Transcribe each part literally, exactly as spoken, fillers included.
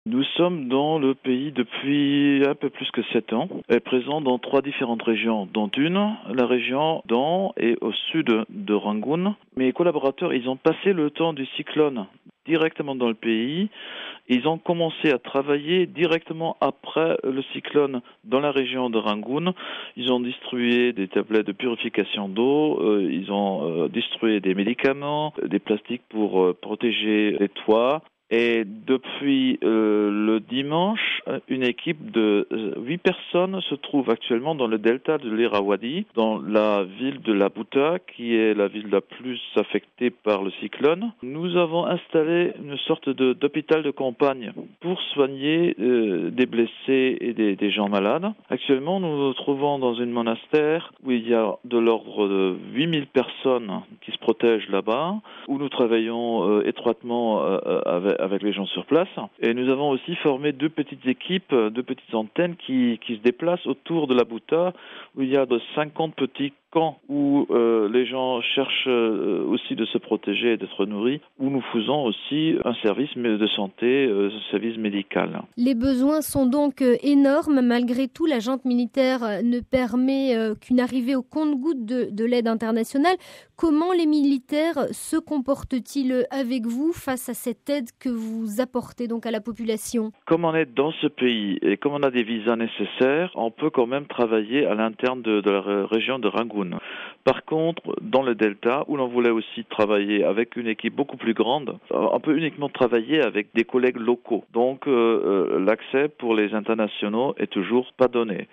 Nous sommes dans le pays depuis un peu plus que sept ans et présents dans trois différentes régions, dont une, la région d'An et au sud de Rangoon. Mes collaborateurs, ils ont passé le temps du cyclone directement dans le pays. Ils ont commencé à travailler directement après le cyclone dans la région de Rangoon. Ils ont distribué des tablettes de purification d'eau, euh, ils ont euh, distribué des médicaments, des plastiques pour euh, protéger les toits. Et depuis euh, le dimanche, une équipe de huit personnes se trouve actuellement dans le delta de l'Irrawaddy, dans la ville de Labuta, qui est la ville la plus affectée par le cyclone. Nous avons installé une sorte de, d'hôpital de campagne pour soigner euh, des blessés et des, des gens malades. Actuellement, nous nous trouvons dans un monastère où il y a de l'ordre de huit mille personnes qui se protègent là-bas, où nous travaillons euh, étroitement euh, avec avec les gens sur place. Et nous avons aussi formé deux petites équipes, deux petites antennes qui, qui se déplacent autour de Labuta, où il y a de cinquante petits camps où euh, les gens cherchent euh, aussi de se protéger et d'être nourris, où nous faisons aussi un service de santé, euh, un service médical. Les besoins sont donc euh, énormes. Malgré tout, la junte militaire euh, ne permet euh, qu'une arrivée au compte-gouttes de, de l'aide internationale. Comment les militaires se comportent-ils avec vous face à cette aide que vous apportez donc à la population? Comme on est dans ce pays et comme on a des visas nécessaires, on peut quand même travailler à l'interne de, de la région de Rangoon. Par contre, dans le delta, où l'on voulait aussi travailler avec une équipe beaucoup plus grande, on peut uniquement travailler avec des collègues locaux. Donc, euh, l'accès pour les internationaux est toujours pas donné.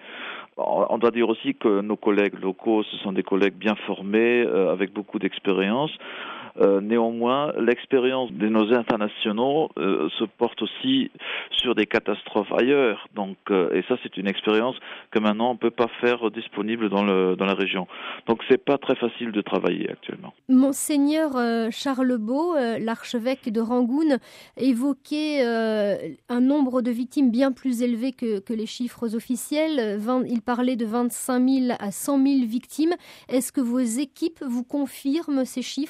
On doit dire aussi que nos collègues locaux, ce sont des collègues bien formés, euh, avec beaucoup d'expérience. Euh, néanmoins, l'expérience de nos internationaux euh, se porte aussi sur des catastrophes ailleurs. Donc, euh, et ça, c'est une expérience que maintenant on ne peut pas faire disponible dans le dans la région. Donc, c'est pas très facile de travailler actuellement. Monseigneur euh, Charles Beau, euh, l'archevêque de Rangoon, évoquait euh, un nombre de victimes bien plus élevé que, que les chiffres officiels. vingt, il parlait de vingt-cinq mille à cent mille victimes. Est-ce que vos équipes vous confirment ces chiffres ?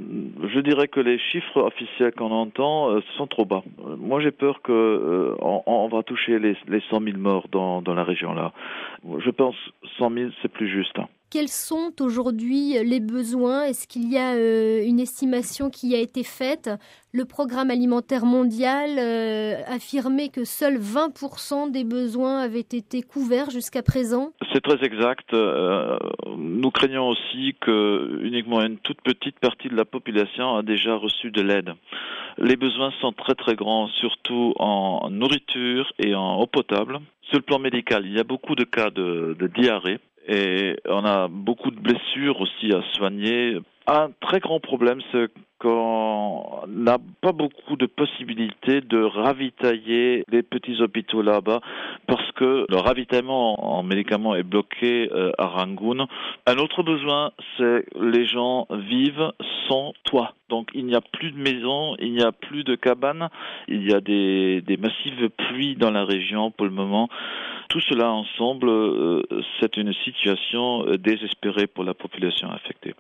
Je dirais que les chiffres officiels qu'on entend euh, sont trop bas. Euh, moi, j'ai peur que euh, on, on va toucher les, les cent mille morts dans, dans la région là. Je pense cent mille, c'est plus juste. Hein. Quels sont aujourd'hui les besoins ? Est-ce qu'il y a euh, une estimation qui a été faite ? Le programme alimentaire mondial euh, affirmait que seuls vingt pour cent des besoins avaient été couverts jusqu'à présent. C'est très exact. Euh, nous craignons aussi que uniquement une toute petite partie de la population a déjà reçu de l'aide. Les besoins sont très très grands, surtout en nourriture et en eau potable. Sur le plan médical, il y a beaucoup de cas de, de diarrhée. Et on a beaucoup de blessures aussi à soigner. Un très grand problème, c'est qu'on n'a pas beaucoup de possibilités de ravitailler les petits hôpitaux là-bas parce que le ravitaillement en médicaments est bloqué euh, à Rangoon. Un autre besoin, c'est que les gens vivent sans toit. Donc il n'y a plus de maisons, il n'y a plus de cabanes, il y a des, des massives pluies dans la région pour le moment. Tout cela ensemble, euh, c'est une situation désespérée pour la population affectée.